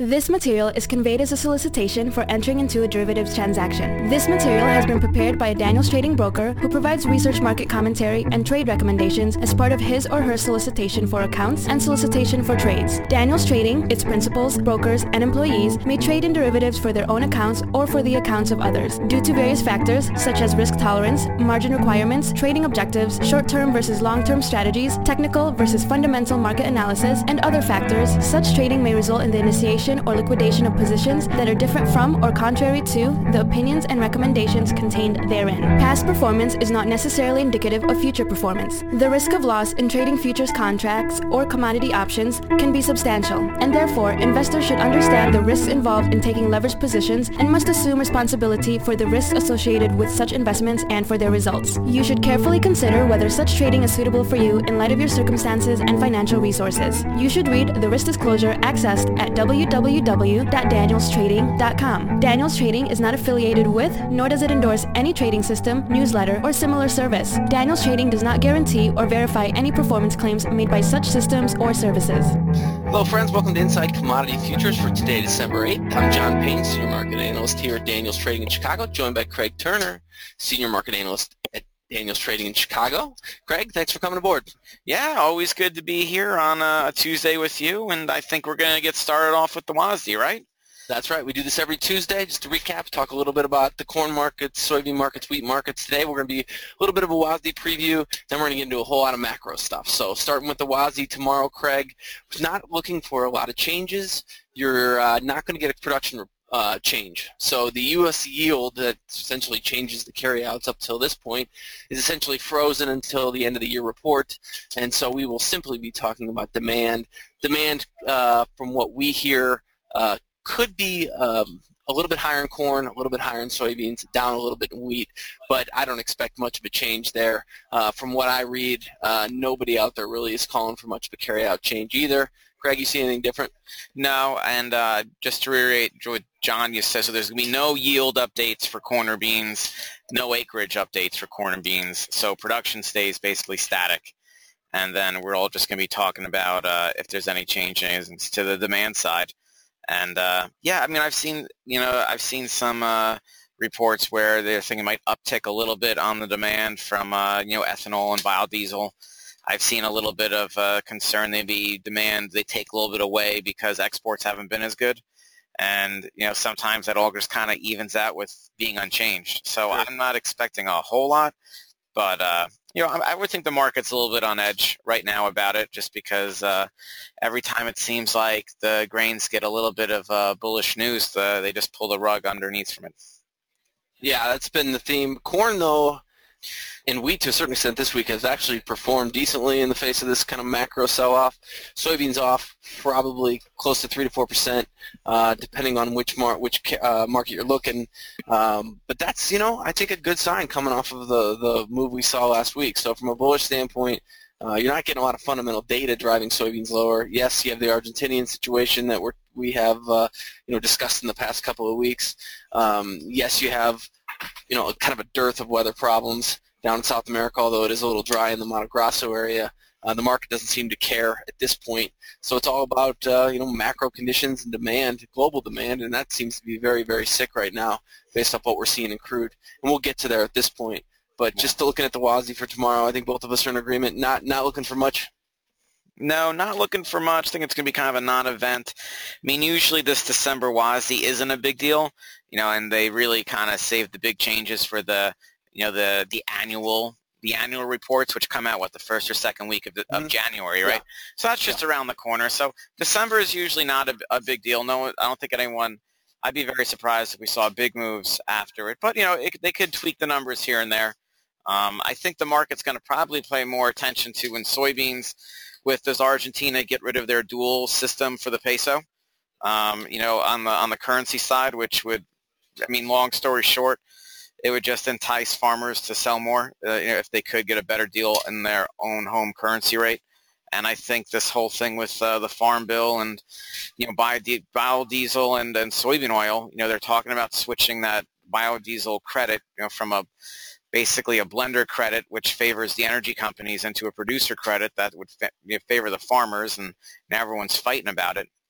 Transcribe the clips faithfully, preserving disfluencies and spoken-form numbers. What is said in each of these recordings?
This material is conveyed as a solicitation for entering into a derivatives transaction. This material has been prepared by a Daniels Trading broker who provides research, market commentary, and trade recommendations as part of his or her solicitation for accounts and solicitation for trades. Daniels Trading, its principals, brokers, and employees may trade in derivatives for their own accounts or for the accounts of others. Due to various factors such as risk tolerance, margin requirements, trading objectives, short-term versus long-term strategies, technical versus fundamental market analysis, and other factors, such trading may result in the initiation or liquidation of positions that are different from or contrary to the opinions and recommendations contained therein. Past performance is not necessarily indicative of future performance. The risk of loss in trading futures contracts or commodity options can be substantial, and therefore investors should understand the risks involved in taking leveraged positions and must assume responsibility for the risks associated with such investments and for their results. You should carefully consider whether such trading is suitable for you in light of your circumstances and financial resources. You should read the risk disclosure accessed at w w w dot daniels trading dot com. Daniels Trading is not affiliated with, nor does it endorse any trading system, newsletter, or similar service. Daniels Trading does not guarantee or verify any performance claims made by such systems or services. Hello friends, welcome to Inside Commodity Futures for today, December eighth. I'm John Payne, Senior Market Analyst here at Daniels Trading in Chicago, joined by Craig Turner, Senior Market Analyst at Daniels Trading in Chicago. Craig, thanks for coming aboard. Yeah, always good to be here on a Tuesday with you, and I think we're going to get started off with the W A S D, right? That's right. We do this every Tuesday. Just to recap, talk a little bit about the corn markets, soybean markets, wheat markets. Today we're going to be a little bit of a W A S D preview. Then we're going to get into a whole lot of macro stuff. So starting with the W A S D tomorrow, Craig, not looking for a lot of changes. You're uh, not going to get a production uh, change. So the U S yield that essentially changes the carryouts up till this point is essentially frozen until the end of the year report. And so we will simply be talking about demand. Demand, uh, from what we hear, uh, could be um, a little bit higher in corn, a little bit higher in soybeans, down a little bit in wheat, but I don't expect much of a change there. Uh, from what I read, uh, nobody out there really is calling for much of a carryout change either. Craig, you see anything different? No, and uh, just to reiterate what John just said, so there's going to be no yield updates for corn or beans, no acreage updates for corn and beans, so production stays basically static. And then we're all just going to be talking about uh, if there's any changes to the demand side. And uh, yeah, I mean, I've seen, you know, I've seen some uh, reports where they're thinking it might uptick a little bit on the demand from, uh, you know, ethanol and biodiesel. I've seen a little bit of uh, concern maybe demand, they take a little bit away because exports haven't been as good. And, you know, sometimes that all just kind of evens out with being unchanged. So sure. I'm not expecting a whole lot, but, uh, you know, I, I would think the market's a little bit on edge right now about it just because uh, every time it seems like the grains get a little bit of uh, bullish news, the, they just pull the rug underneath from it. Yeah, that's been the theme. Corn, though, and wheat to a certain extent this week has actually performed decently in the face of this kind of macro sell-off. Soybeans off probably close to three to four percent, uh, depending on which mar- which uh, market you're looking. Um, but that's, you know, I think a good sign coming off of the the move we saw last week. So from a bullish standpoint, uh, you're not getting a lot of fundamental data driving soybeans lower. Yes, you have the Argentinian situation that we're, we have uh, you know discussed in the past couple of weeks. Um, yes, you have you know kind of a dearth of weather problems down in South America, although it is a little dry in the Mato Grosso area. Uh, the market doesn't seem to care at this point. So it's all about uh, you know macro conditions and demand, global demand, and that seems to be very, very sick right now based off what we're seeing in crude. And we'll get to there at this point. But just looking at the W A S D for tomorrow, I think both of us are in agreement, not not looking for much. No, not looking for much. I think it's going to be kind of a non-event. I mean, usually this December W A S D isn't a big deal, you know, and they really kind of save the big changes for the you know, the, the annual the annual reports, which come out, what, the first or second week of, the, of mm-hmm. January, right? Yeah. So that's just yeah. around the corner. So December is usually not a, a big deal. No, I don't think anyone, I'd be very surprised if we saw big moves after it. But, you know, it, they could tweak the numbers here and there. Um, I think the market's going to probably pay more attention to in soybeans with does Argentina get rid of their dual system for the peso, um, you know, on the on the currency side, which would, I mean, long story short, it would just entice farmers to sell more uh, you know, if they could get a better deal in their own home currency rate. And I think this whole thing with uh, the farm bill and, you know, biodiesel, biodiesel and, and soybean oil, you know, they're talking about switching that biodiesel credit, you know, from a basically a blender credit, which favors the energy companies, into a producer credit that would fa- favor the farmers, and now everyone's fighting about it.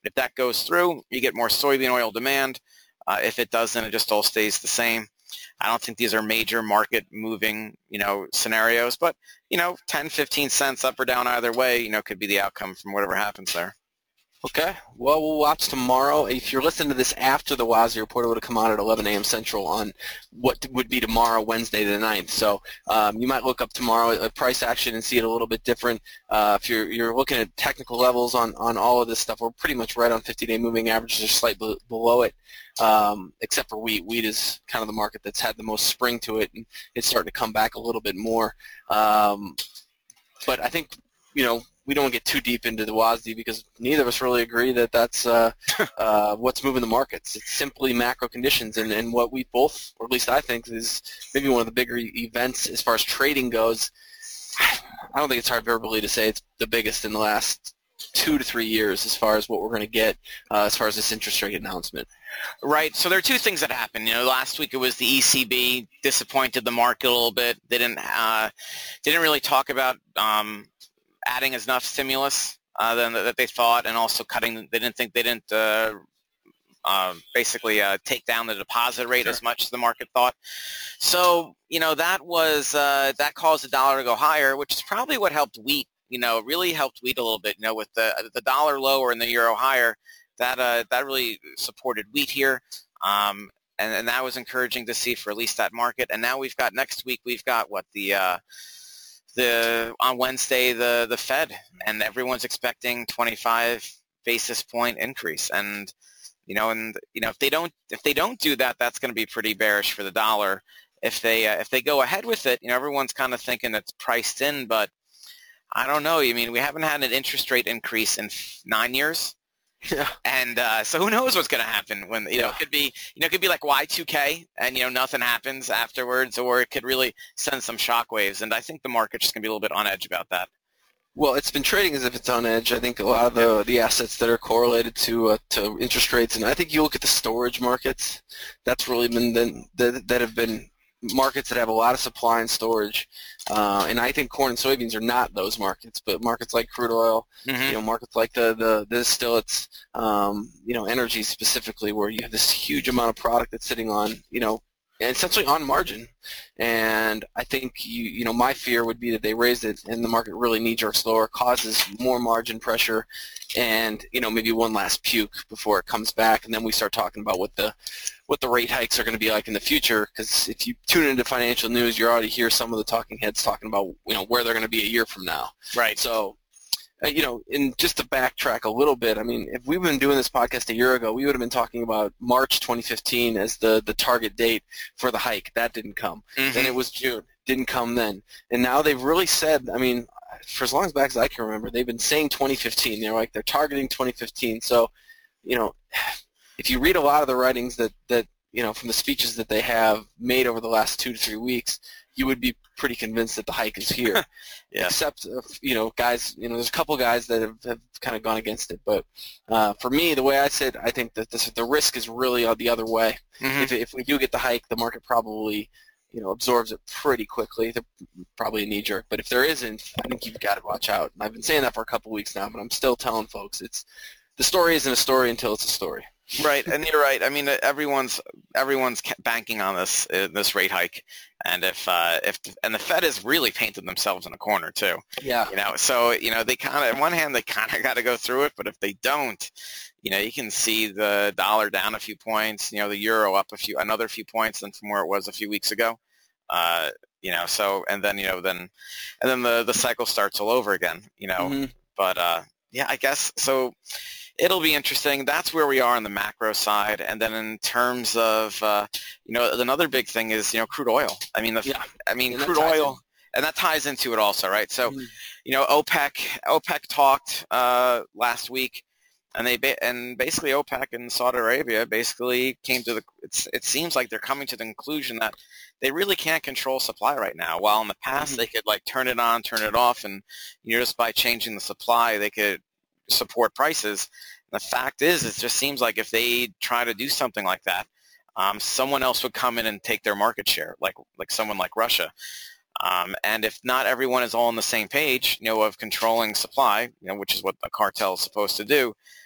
If that goes through, you get more soybean oil demand. Uh, if it doesn't, it just all stays the same. I don't think these are major market moving, you know, scenarios, but, you know, ten, fifteen cents up or down either way, you know, could be the outcome from whatever happens there. Okay. Well, we'll watch tomorrow. If you're listening to this after the WASDE report, it would have come out at eleven a.m. Central on what would be tomorrow, Wednesday the ninth. So um, you might look up tomorrow at price action and see it a little bit different. Uh, if you're you're looking at technical levels on, on all of this stuff, we're pretty much right on fifty-day moving averages or slightly below it, um, except for wheat. Wheat is kind of the market that's had the most spring to it, and it's starting to come back a little bit more. Um, but I think, you know, we don't get too deep into the WASDE because neither of us really agree that that's uh, uh, what's moving the markets. It's simply macro conditions, and, and what we both, or at least I think, is maybe one of the bigger events as far as trading goes. I don't think it's hyperbole to say it's the biggest in the last two to three years as far as what we're going to get uh, as far as this interest rate announcement. Right. So there are two things that happened. You know, last week it was the E C B disappointed the market a little bit. They didn't uh, didn't really talk about um, adding enough stimulus uh, than that they thought, and also cutting. They didn't think they didn't uh, uh, basically uh, take down the deposit rate Sure. as much as the market thought. So you know that was uh, that caused the dollar to go higher, which is probably what helped wheat. You know, really helped wheat a little bit. You know, with the the dollar lower and the euro higher, that uh, that really supported wheat here. Um, and, and that was encouraging to see for at least that market. And now we've got next week we've got what the uh, the on Wednesday the the Fed, and everyone's expecting twenty-five basis point increase. And you know, and you know if they don't if they don't do that, that's going to be pretty bearish for the dollar. If they uh, if they go ahead with it, you know, everyone's kind of thinking it's priced in, but I don't know. I mean, we haven't had an interest rate increase in nine years. Yeah. And uh, so who knows what's going to happen when, you know, Yeah. it could be, you know, it could be like Y two K and, you know, nothing happens afterwards, or it could really send some shockwaves. And I think the market's just going to be a little bit on edge about that. Well, it's been trading as if it's on edge. I think a lot of the the assets that are correlated to uh, to interest rates, and I think you look at the storage markets, that's really been the, the, that have been markets that have a lot of supply and storage, uh, and I think corn and soybeans are not those markets, but markets like crude oil, Mm-hmm. you know, markets like the the, the distillates, um, you know, energy specifically, where you have this huge amount of product that's sitting on, you know, and essentially on margin. And I think you you know my fear would be that they raise it and the market really knee-jerks lower, causes more margin pressure, and you know maybe one last puke before it comes back, and then we start talking about what the what the rate hikes are going to be like in the future. Because if you tune into financial news, you already hear some of the talking heads talking about you know where they're going to be a year from now. Right. So, uh, you know, and just to backtrack a little bit, I mean, if we've been doing this podcast a year ago, we would have been talking about March twenty fifteen as the, the target date for the hike. That didn't come. Mhm. Then it was June. Didn't come then. And now they've really said, I mean, for as long as back as I can remember, they've been saying twenty fifteen. They're like, they're targeting twenty fifteen. So, you know, if you read a lot of the writings that, that you know, from the speeches that they have made over the last two to three weeks, you would be pretty convinced that the hike is here. Yeah. Except, uh, you know, guys, you know, there's a couple guys that have, have kind of gone against it. But uh, for me, the way I said, I think that this, the risk is really on the other way. Mhm. If, if we do get the hike, the market probably, you know, absorbs it pretty quickly. They're probably a knee-jerk. But if there isn't, I think you've got to watch out. And I've been saying that for a couple weeks now, but I'm still telling folks it's the story isn't a story until it's a story. Right, and you're right. I mean, everyone's everyone's ca- banking on this uh, this rate hike, and if uh, if and the Fed has really painted themselves in a corner too. Yeah. You know, so you know they kind of on one hand they kind of got to go through it, but if they don't, you know, you can see the dollar down a few points, you know, the euro up a few another few points than from where it was a few weeks ago. Uh, you know, so and then you know then and then the the cycle starts all over again. You know, Mm-hmm. but uh, yeah, I guess so. It'll be interesting. That's where we are on the macro side. And then in terms of, uh, you know, another big thing is, you know, crude oil. I mean, the, Yeah. I mean, And that crude ties oil, in. and that ties into it also, right? So, Mhm. you know, OPEC, OPEC talked uh, last week, and they ba- and basically OPEC and Saudi Arabia basically came to the. It's, it seems like they're coming to the conclusion that they really can't control supply right now. While in the past Mhm. they could like turn it on, turn it off, and you know, just by changing the supply they could support prices. The fact is, it just seems like if they try to do something like that, um, someone else would come in and take their market share, like like someone like Russia. Um, and if not everyone is all on the same page, you know, of controlling supply, you know, which is what a cartel is supposed to do,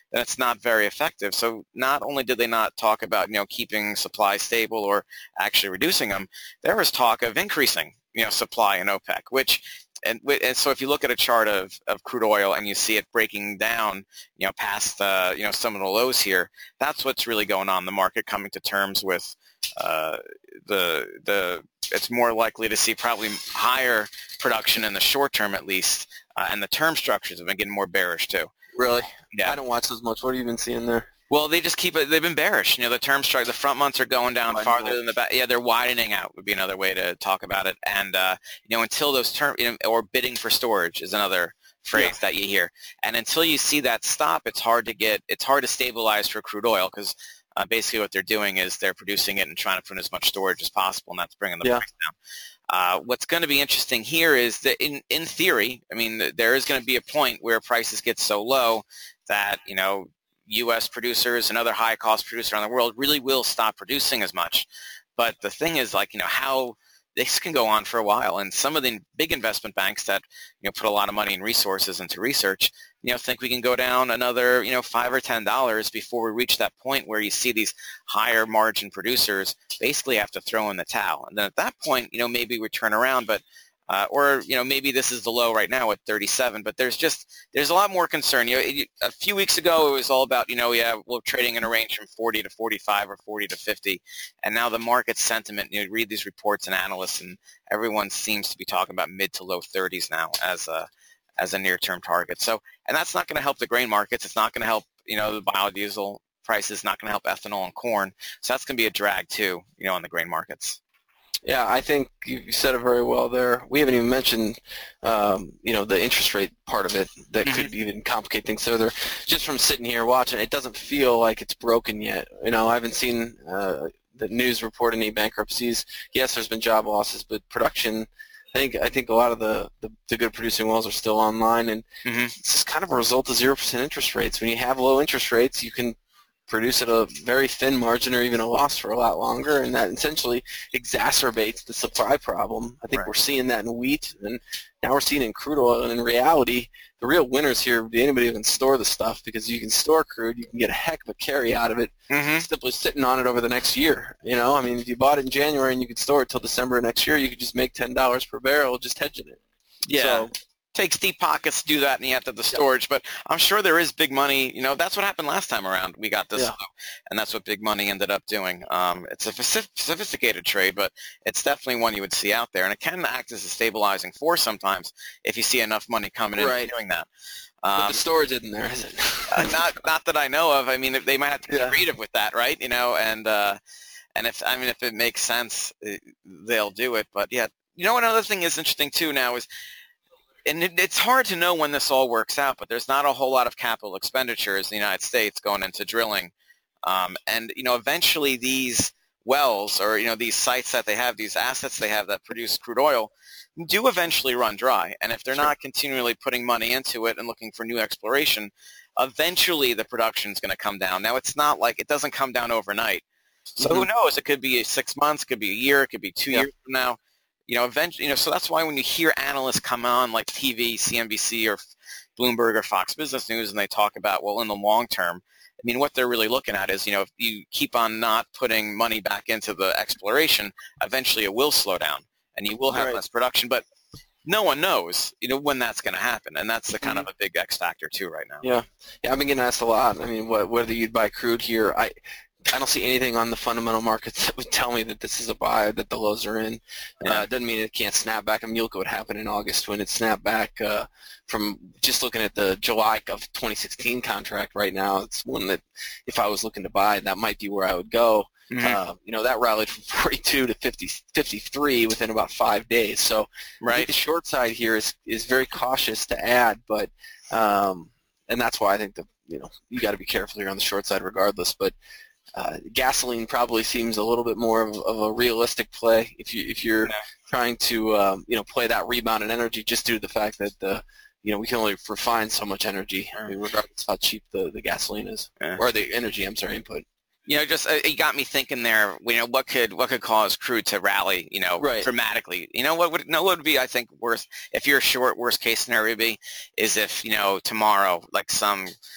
then it's not very effective. So not only did they not talk about, you know, keeping supply stable or actually reducing them, there was talk of increasing, you know, supply in OPEC, which And, and so if you look at a chart of, of crude oil and you see it breaking down, you know, past, uh, you know, some of the lows here, that's what's really going on. The market coming to terms with uh, the, the, it's more likely to see probably higher production in the short term at least, uh, and the term structures have been getting more bearish too. Really? Yeah. I don't watch as much. What have you been seeing there? Well, they just keep it. They've been bearish. You know, the term structure, the front months are going down widening farther out. than the back. Yeah, they're widening out would be another way to talk about it. And uh, you know, until those term, you know, or bidding for storage is another phrase yeah. that you hear. And until you see that stop, it's hard to get. It's hard to stabilize for crude oil because uh, basically what they're doing is they're producing it and trying to put in as much storage as possible, and that's bringing the yeah. price down. Uh, what's going to be interesting here is that in in theory, I mean, there is going to be a point where prices get so low that you know. U S producers and other high-cost producers around the world really will stop producing as much. But the thing is, like, you know, how this can go on for a while. And some of the big investment banks that, you know, put a lot of money and resources into research, you know, think we can go down another, you know, five or ten dollars before we reach that point where you see these higher margin producers basically have to throw in the towel. And then at that point, you know, maybe we turn around, but Uh, or, you know, maybe this is the low right now at thirty-seven, but there's just, there's a lot more concern. You know, it, a few weeks ago, it was all about, you know, yeah, we're trading in a range from forty to forty-five or forty to fifty. And now the market sentiment, you know, read these reports and analysts, and everyone seems to be talking about mid to low thirties now as a, as a near-term target. So, and that's not going to help the grain markets. It's not going to help, you know, the biodiesel prices, not going to help ethanol and corn. So that's going to be a drag too, you know, on the grain markets. Yeah, I think you said it very well there. We haven't even mentioned, um, you know, the interest rate part of it that mm-hmm. could even complicate things further. Just from sitting here watching, it doesn't feel like it's broken yet. You know, I haven't seen uh, the news report any bankruptcies. Yes, there's been job losses, but production, I think I think a lot of the, the, the good producing wells are still online, and mm-hmm. it's just kind of a result of zero percent interest rates. When you have low interest rates, you can produce at a very thin margin or even a loss for a lot longer, and that essentially exacerbates the supply problem. I think right. we're seeing that in wheat, and now we're seeing it in crude oil, and in reality, the real winners here would be anybody who can store the stuff, because you can store crude, you can get a heck of a carry out of it mm-hmm. simply sitting on it over the next year. You know, I mean, if you bought it in January and you could store it till December next year, you could just make ten dollars per barrel just hedging it. Yeah. So, takes deep pockets to do that, and you have to have the storage. But I'm sure there is big money. You know, that's what happened last time around. We got this, yeah. low, and that's what big money ended up doing. Um, it's a sophisticated trade, but it's definitely one you would see out there, and it can act as a stabilizing force sometimes if you see enough money coming in right. and doing that. Um, but the storage isn't there, is it? uh, not, not that I know of. I mean, they might have to be yeah. creative with that, right? You know, and uh, and if I mean, if it makes sense, they'll do it. But yeah, you know, another thing is interesting too now is. And it, it's hard to know when this all works out, but there's not a whole lot of capital expenditures in the United States going into drilling. Um, and, you know, eventually these wells or, you know, these sites that they have, these assets they have that produce crude oil do eventually run dry. And if they're sure. not continually putting money into it and looking for new exploration, eventually the production is going to come down. Now, it's not like it doesn't come down overnight. So mm-hmm. who knows? It could be six months, it could be a year, it could be two yeah. years from now. You know, eventually, you know, so that's why when you hear analysts come on like T V, C N B C or Bloomberg or Fox Business News and they talk about, well, in the long term, I mean, what they're really looking at is, you know, if you keep on not putting money back into the exploration, eventually it will slow down and you will have right. less production. But no one knows, you know, when that's going to happen. And that's the kind mm-hmm. of a big X factor, too, right now. Yeah. Yeah, I've been getting asked a lot. I mean, what, whether you'd buy crude here, I I don't see anything on the fundamental markets that would tell me that this is a buy, that the lows are in. Yeah. Uh, it doesn't mean it can't snap back. I mean, you look at what happened in August when it snapped back uh, from just looking at the July of twenty sixteen contract right now. It's one that if I was looking to buy, that might be where I would go. Mm-hmm. Uh, you know, that rallied from forty-two to fifty, fifty-three within about five days. So right. I think the short side here is, is very cautious to add, but um, and that's why I think the you know you got to be careful here on the short side regardless. But Uh, gasoline probably seems a little bit more of, of a realistic play if you if you're yeah. trying to um, you know play that rebound in energy, just due to the fact that the you know we can only refine so much energy, I mean, regardless of how cheap the, the gasoline is yeah. or the energy. I'm sorry, input. You know, just uh, it got me thinking there. You know, what could what could cause crude to rally? You know, right. dramatically. You know, what would no what would be? I think worst if you're short. Worst case scenario would be is if you know tomorrow, like some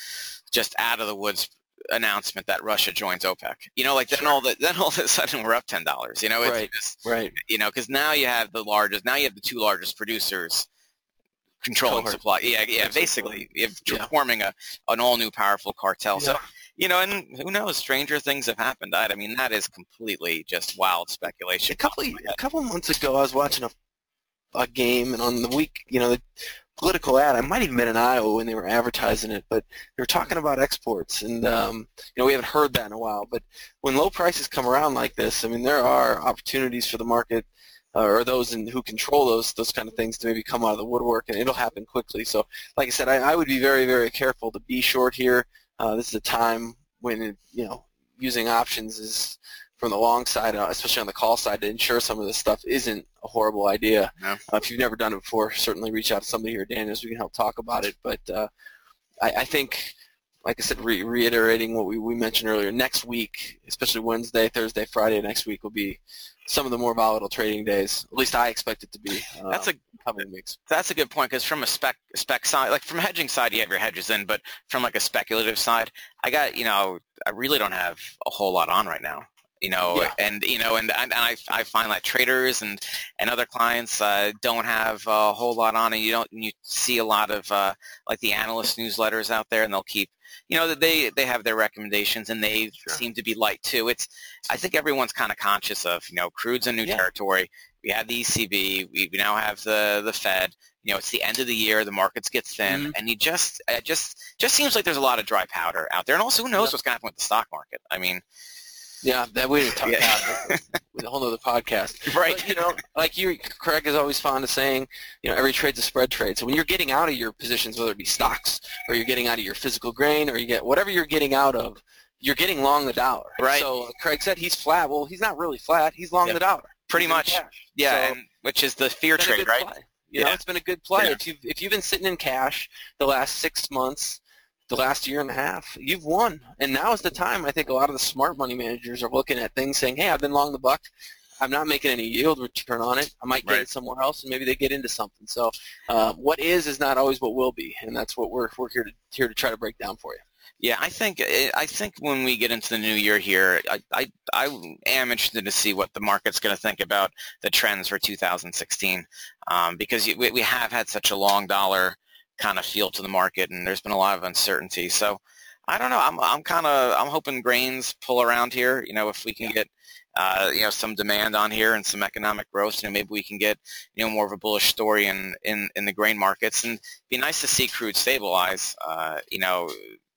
just out of the woods announcement that Russia joins OPEC. You know, like then all the then all of a sudden we're up ten dollars. You know, it's right, just, right. You know, because now you have the largest, now you have the two largest producers controlling Cohort. supply. Yeah, yeah. Basically, if you're Yeah. forming a an all new powerful cartel. Yeah. So you know, and who knows? Stranger things have happened. I, I mean, that is completely just wild speculation. A couple a couple months ago, I was watching a a game, and on the week, you know, the political ad, I might even been in Iowa when they were advertising it, but they were talking about exports, and um, you know, we haven't heard that in a while. But when low prices come around like this, I mean, there are opportunities for the market uh, or those in, who control those those kind of things to maybe come out of the woodwork, and it'll happen quickly. So, like I said, I, I would be very, very careful to be short here. Uh, this is a time when it, you know, using options is from the long side, uh, especially on the call side, to ensure some of this stuff isn't a horrible idea. No. Uh, if you've never done it before, certainly reach out to somebody here at Daniels. We can help talk about it. But uh, I, I think, like I said, re- reiterating what we, we mentioned earlier, next week, especially Wednesday, Thursday, Friday next week, will be some of the more volatile trading days. At least I expect it to be. Uh, That's a coming weeks. That's a good point, because from a spec spec side, like from a hedging side, you have your hedges in, but from like a speculative side, I got, you know, I really don't have a whole lot on right now. You know, Yeah. and you know, and, and I I find that traders and, and other clients uh, don't have a whole lot on, and you don't you see a lot of uh, like the analyst newsletters out there, and they'll keep, you know, that they they have their recommendations, and they Sure. seem to be light too. It's I think everyone's kind of conscious of, you know, crude's a new Yeah. territory. We have the E C B. We, we now have the the Fed. You know, it's the end of the year. The markets get thin, Mhm. and you just it just just seems like there's a lot of dry powder out there. And also, who knows Yep. what's going to happen with the stock market? I mean, Yeah, that we didn't talk Yeah. about it with a whole other podcast. right? But, you know, like you, Craig is always fond of saying, you know, every trade's a spread trade. So when you're getting out of your positions, whether it be stocks or you're getting out of your physical grain or you get whatever you're getting out of, you're getting long the dollar. Right. So uh, Craig said he's flat. Well, he's not really flat. He's long Yeah. the dollar. Pretty He's in much. cash. Yeah, So and which is the fear it's been a trade, good right? play. You know, Yeah. it's been a good play. Yeah. If you've, if you've been sitting in cash the last six months, the last year and a half, you've won. And now is the time. I think a lot of the smart money managers are looking at things saying, hey, I've been long the buck. I'm not making any yield return on it. I might get Right. it somewhere else, and maybe they get into something. So uh, what is is not always what will be, and that's what we're, we're here to here to try to break down for you. Yeah, I think I think when we get into the new year here, I I, I am interested to see what the market's going to think about the trends for two thousand sixteen, um, because we, we have had such a long dollar kind of feel to the market, and there's been a lot of uncertainty. So I don't know. I'm I'm kind of I'm hoping grains pull around here. You know, if we can Yeah. get uh, you know some demand on here and some economic growth, you know, maybe we can get you know more of a bullish story in in, in the grain markets, and it'd be nice to see crude stabilize. Uh, you know.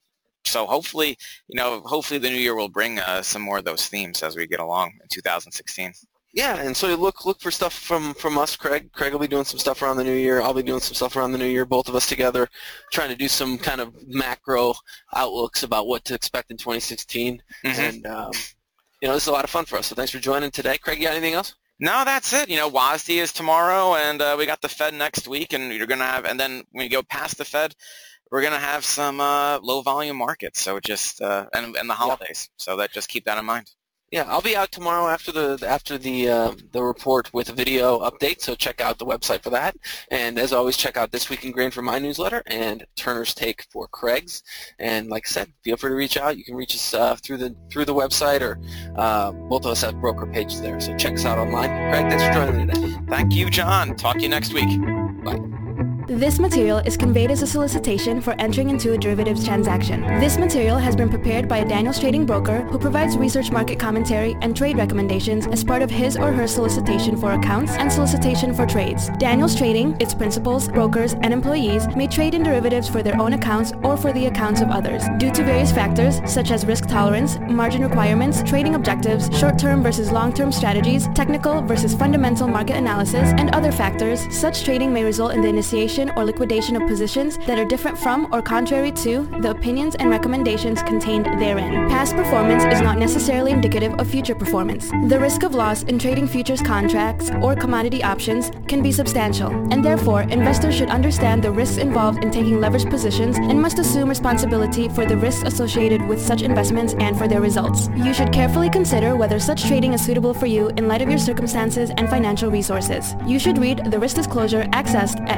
So hopefully, you know, hopefully the new year will bring uh, some more of those themes as we get along in two thousand sixteen. Yeah, and so look look for stuff from, from us, Craig. Craig will be doing some stuff around the new year. I'll be doing some stuff around the new year, both of us together, trying to do some kind of macro outlooks about what to expect in twenty sixteen. Mhm. And, um, you know, this is a lot of fun for us, so thanks for joining today. Craig, you got anything else? No, that's it. You know, W A S D is tomorrow, and uh, we got the Fed next week, and you're gonna have, and then when you go past the Fed, we're gonna have some uh, low volume markets. So just uh, and and the holidays. So that just keep that in mind. Yeah, I'll be out tomorrow after the after the uh, the report with a video update, so check out the website for that. And as always, check out This Week in Grain for my newsletter and Turner's Take for Craig's. And like I said, feel free to reach out. You can reach us uh, through the through the website, or uh, both of us have broker pages there. So check us out online. Craig, thanks for joining me today. Thank you, John. Talk to you next week. Bye. This material is conveyed as a solicitation for entering into a derivatives transaction. This material has been prepared by a Daniels Trading broker who provides research market commentary and trade recommendations as part of his or her solicitation for accounts and solicitation for trades. Daniels Trading, its principals, brokers, and employees may trade in derivatives for their own accounts or for the accounts of others. Due to various factors such as risk tolerance, margin requirements, trading objectives, short-term versus long-term strategies, technical versus fundamental market analysis, and other factors, such trading may result in the initiation or liquidation of positions that are different from or contrary to the opinions and recommendations contained therein. Past performance is not necessarily indicative of future performance. The risk of loss in trading futures contracts or commodity options can be substantial, and therefore investors should understand the risks involved in taking leveraged positions and must assume responsibility for the risks associated with such investments and for their results. You should carefully consider whether such trading is suitable for you in light of your circumstances and financial resources. You should read the risk disclosure accessed at w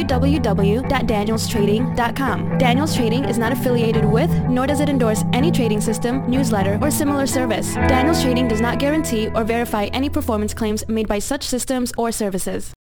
w w dot daniels trading dot com. Daniels Trading is not affiliated with, nor does it endorse any trading system, newsletter, or similar service. Daniels Trading does not guarantee or verify any performance claims made by such systems or services.